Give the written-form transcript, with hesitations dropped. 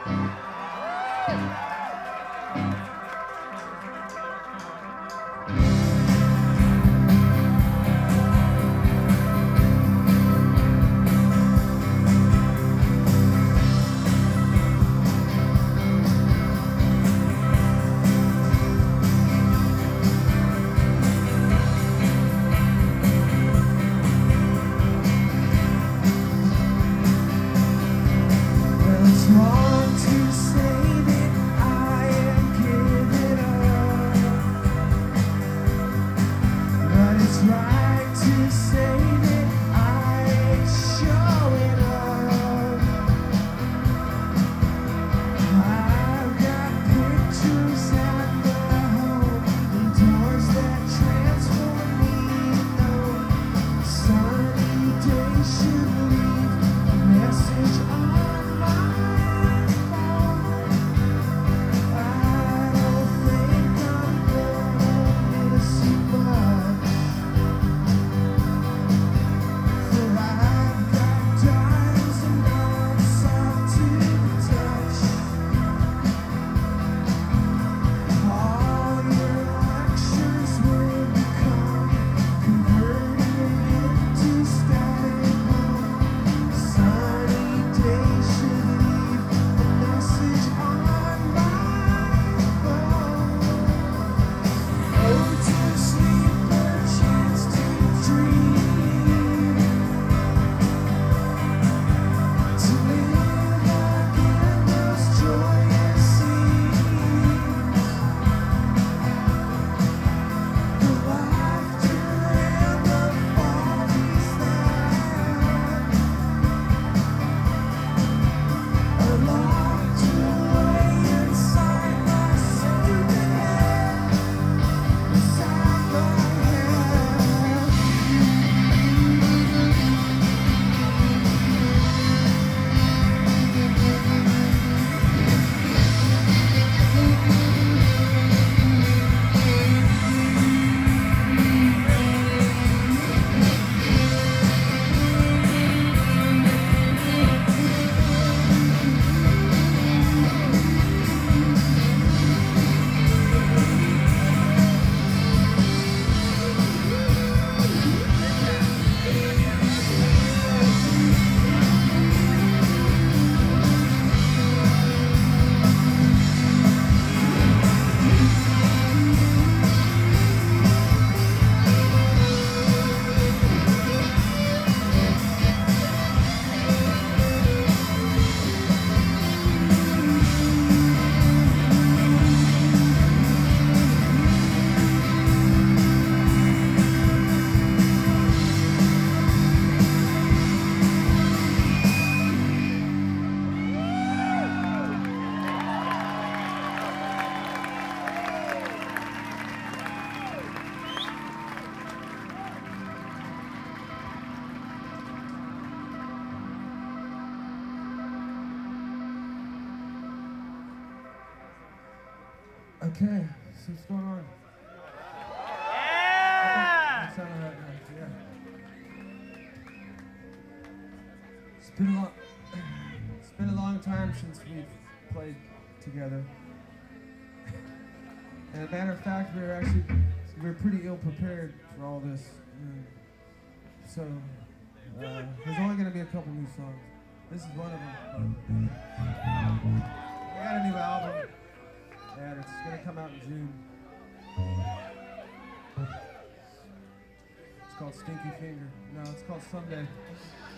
Okay, so what's going on? Yeah! That sounded right nice, yeah. It's been a long time since we've played together. And as a matter of fact, we're pretty ill prepared for all this. So there's only going to be a couple new songs. This is one of them. We got a new album, and it's going to come out in June. It's called Stinky Finger. No, it's called Someday.